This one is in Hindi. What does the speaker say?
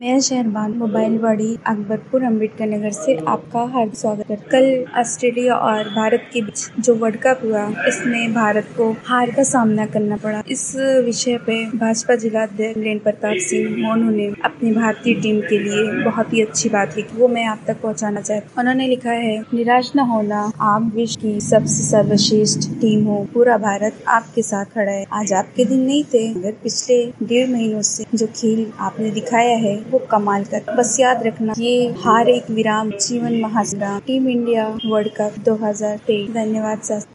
मैं शहरबान मोबाइलवाड़ी अकबरपुर अम्बेडकर नगर से आपका हार्दिक स्वागत करती हूँ। कल ऑस्ट्रेलिया और भारत के बीच जो वर्ल्ड कप हुआ, इसमें भारत को हार का सामना करना पड़ा। इस विषय पे भाजपा जिला अध्यक्ष वीरेंद्र प्रताप सिंह मोनू ने अपनी भारतीय टीम के लिए बहुत ही अच्छी बात लिखी, वो मैं आप तक पहुँचाना चाहती हूँ। उन्होंने लिखा है, निराश न होना, आप विश्व की सबसे सर्वश्रेष्ठ टीम हो, पूरा भारत आपके साथ खड़ा है। आज आपके दिन नहीं थे, मगर पिछले 1.5 महीनों से जो खेल आपने दिखाया है वो कमाल कर। बस याद रखना, ये हार एक विराम, जीवन महासंग्राम। Team India world cup 2023। धन्यवाद।